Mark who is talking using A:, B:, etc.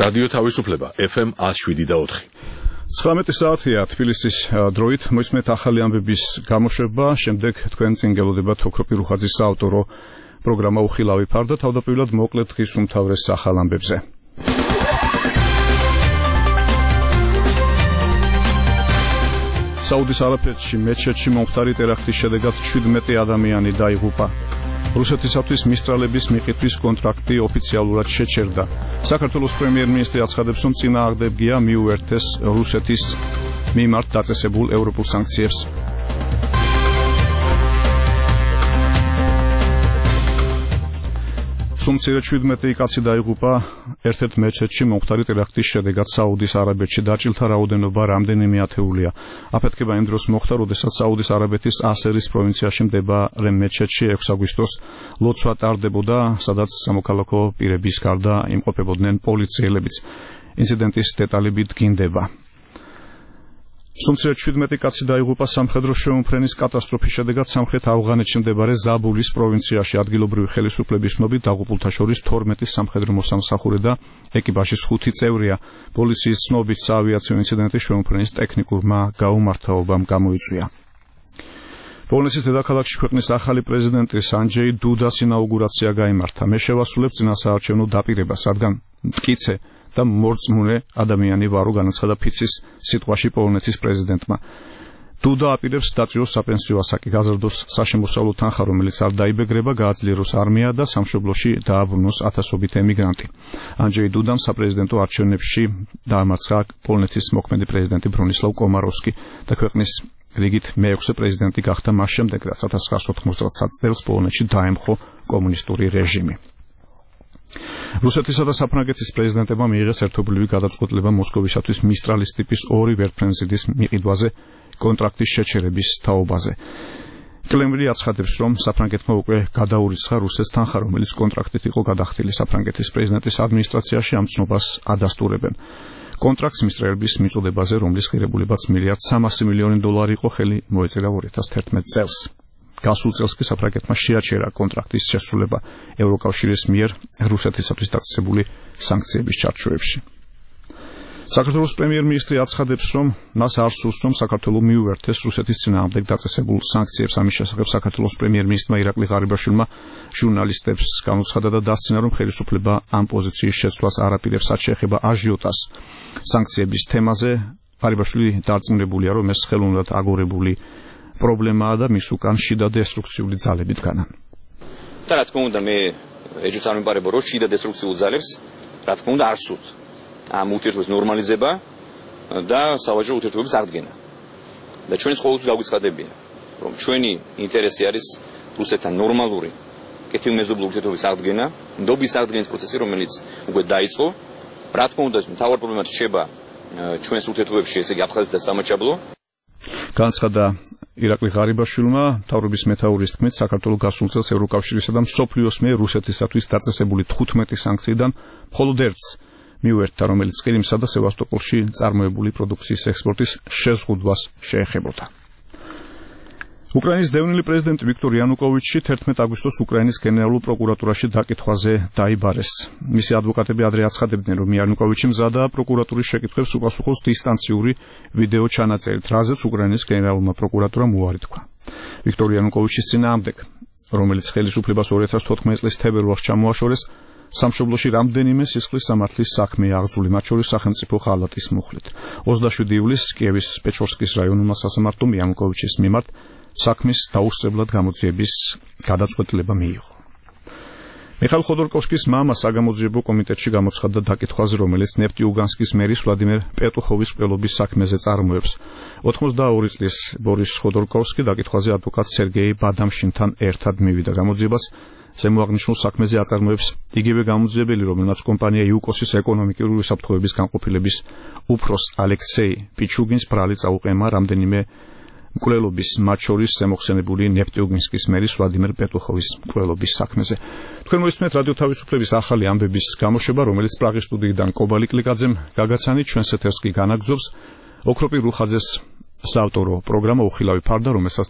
A: რადიო თავისუფლება FM 107.4.
B: 19 საათია თბილისის დროით მოისმენთ ახალი ამბების გამოშვება, შემდეგ თქვენ წინ გელოდებათ ოქროპი რუხაძის საავტორო პროგრამა უხილავი ფარდა, თავდაპირველად მოკლედ დღის უმთავრეს ახალ ამბებზე. საუდის არაბეთში მეჩეთში მომხდარი ტერაქტის შედეგად 17 ადამიანი დაიღუპა. რუსეთისათვის მისტრალების მიყიდვის კონტრაქტი ოფიციალურად შეჩერდა. საქართველოს პრემიერ-მინისტრი აცხადებს, რომ წინააღმდეგია მიუერთეს რუსეთის მიმართ დაწესებულ ევროპულ სანქციებს. სუმცირე 17 კაცი დაიღუპა ერთ-ერთ მეჩეთში მომხდარი ტერაქტის შედეგად საუდის არაბეთში. დაჭილთა რაოდენობა რამდენიმე ათეულია. აფეთქება იმ დროს მოხდა, როდესაც საუდის არაბეთის ასერის პროვინციაში მდებარე მეჩეთში 6 აგვისტოს ლოცვა ტარდებოდა, სადაც სამოქალაქო პირების გარდა იმყოფებოდნენ პოლიციელებიც. ინციდენტის დეტალები დგინდება. სუმცირე 17 კაცი დაიღუპა სამხედრო შეუმფრენის კატასტროფის შედეგად სამხრეთ ავღანეთში მდებარე ზაბულის პროვინციაში. ადგილობრივი ხელისუფლების ცნობით დაღუპულთა შორის 12 სამხედრო მოსამსახურე და ეკიპაჟის 5 წევრია. პოლიციის ცნობით საავიაციო ინციდენტი შეუმფრენის ტექნიკურმა გაუმართავობამ გამოიწვია. პოლონეთის დედაქალაქში ქვეყნის ახალი პრეზიდენტი სანჯეი დუდას ინაუგურაცია გაიმართა. მე შევასრულებ წინასაარჩევნო დაპირებას, რადგან მტკიცე და მორწმუნე ადამიანი ვარო, განაცხადა ფიცის სიტყვაში პოლონეთის პრეზიდენტმა. დუდა აპირებს დაწიოს საპენსიო ასაკი, გაზრდოს საშემოსავლო თანხა, რომელიც არ დაიბეგრება, გააძლიეროს არმია და სამშობლოში დააბრუნოს ათასობით ემიგრანტი. ანჯეი დუდამ საპრეზიდენტო არჩევნებში დაამარცხა პოლონეთის მოქმედი პრეზიდენტი ბრონისლავ კომაროვსკი და ქვეყნის რიგით მეექვსე პრეზიდენტი გახდა მას შემდეგ, რაც 1990 წელს პოლონეთში დაემხო კომუნისტური რეჟიმი. რუსეთისა და საფრანგეთის პრეზიდენტებმა მიიღეს ერთობლივი გადაწყვეტილება მოსკოვისათვის მისტრალის ტიპის 2 ვერტმფრენზიდის მიყიდვაზე კონტრაქტის შეჩერების თაობაზე. კრემლი აცხადებს, რომ საფრანგეთმა უკვე გადაურიცხა რუსეთს თანხა, რომელიც კონტრაქტით იყო გადახდილი. საფრანგეთის პრეზიდენტის ადმინისტრაციაში ამ ცნობას ადასტურებენ. კონტრაქტს მისტრალების მიწოდებაზე, რომლის ღირებულებაც $1.3 მილიონი იყო, ხელი მოეწერა 2011 წელს. გასულ წელს კი საფრანგეთმა შეაჩერა კონტრაქტის შესრულება ევროკავშირის მიერ რუსეთისათვის დაწესებული სანქციების ჩარჩოებში. საქართველოს პრემიერ-მინისტრი აცხადებს, რომ მას არ სურს, რომ საქართველო მიუერთეს რუსეთის წინააღმდეგ დაწესებულ სანქციებს. ამის შესახებ საქართველოს პრემიერ-მინისტრმა ირაკლი ღარიბაშვილმა ჟურნალისტებს გამოცხადა და დასცინა, რომ ხელისუფლება ამ პოზიციის შეცვლას არ აპირებს, რაც შეეხება აჟიოტას სანქციების თემაზე. ღარიბაშვილი დარწმუნებულია, რომ ეს ხელოვნურად აგორებული პრობლემაა და მის უკან შიდა დესტრუქციული ძალები დგანან.
C: და რა თქმა უნდა, მე ეჭვს არ მიმყარება, რომ შიდა დესტრუქციულ ძალებს, რა თქმა უნდა, არ სურთ ამ ურთიერთობის ნორმალიზება და სავაჭრო ურთიერთობების აღდგენა. და ჩვენს ყოველთვის გაგვიცხადებია, რომ ჩვენი ინტერესი არის რუსეთთან ნორმალური კეთილმეზობლური ურთიერთობის აღდგენა, ნდობის აღდგენის პროცესი, რომელიც უკვე დაიწყო. რა თქმა უნდა, მთავარ პრობლემად რჩება ჩვენს ურთიერთობებში, ესე იგი აფხაზეთი და სამაჩაბლო.
B: განცხადა ირაკლი ღარიბაშვილმა. მთავრობის მეთაურის თქმით, საქართველოს გასულ წელს ევროკავშირისა და მსოფლიოს მიერ რუსეთისათვის დაწესებული 15 სანქციიდან მხოლოდ ერთს მიუერთდა, რომელიც ყირიმსა და სევასტოპოლში წარმოებული პროდუქციის ექსპორტის შეზღუდვას შეეხებოდა. უკრაინის დევნილი პრეზიდენტი ვიქტორ იანუკოვიჩი 11 აგვისტოს უკრაინის გენერალურ პროკურატურაში დაკითხვაზე დაიბარეს. მისი ადვოკატები ადრე აცხადებდნენ, რომ იანუკოვიჩი მზადაა პროკურატურის შეკითხვებს უპასუხოს დისტანციური ვიდეო ჩანაწერით, რაზეც უკრაინის გენერალურმა პროკურატურამ უარი თქვა. ვიქტორ იანუკოვიჩის წინააღმდეგ, რომელიც ხელისუფლებას 2014 წლის თებერვალს ჩამოაშორეს, სამშობლოში რამდენიმე სისხლის სამართლის საქმეა აღძული, მათ შორის სახელმწიფო ხალატის მუხლით. 27 ივლისს კიევის პეჩორსკის რაიონულმა სასამართლომ იანუკოვიჩის მიმართ საქმის დაუსწრებლად გამოძიების გადაწყვეტილება მიიღო. მიხაილ ხოდორკოვსკის მამა საგამოძიებო კომიტეტში გამოცხადდა დაკითხვაზე, რომელიც ნეფტიუგანსკის მერის ვლადიმერ პეტუხოვის მკვლელობის საქმეზე წარმოებს. 82 წლის ბორის ხოდორკოვსკი დაკითხვაზე ადვოკატ სერგეი ბადამშინთან ერთად მივიდა გამოძიებას. ზემოაღნიშნულ საქმეზე აწარმოებს იგივე გამოძიებელი, რომელმაც კომპანია იუკოსის ეკონომიკური უსაფრთხოების განყოფილების უფროს ალექსეი პიჩუგინს ბრალი წაუყემა რამდენიმე მკვლელობის, მათ შორის შემოხსენებული ნეფტიუგინსკის მერის ვლადიმერ პეტუხოვის მკვლელობის საქმეზე. თქვენ მოისმენთ რადიო თავისუფლების ახალი ამბების გამოშვება, რომელიც პრაღის სტუდიიდან კობალი კლიკაძემ გაგაცანით. ჩვენს ეთერს კი განაგრძობს ოქროპი რუხაძეს საავტორო პროგრამა უხილავი ფარდა, რომელსაც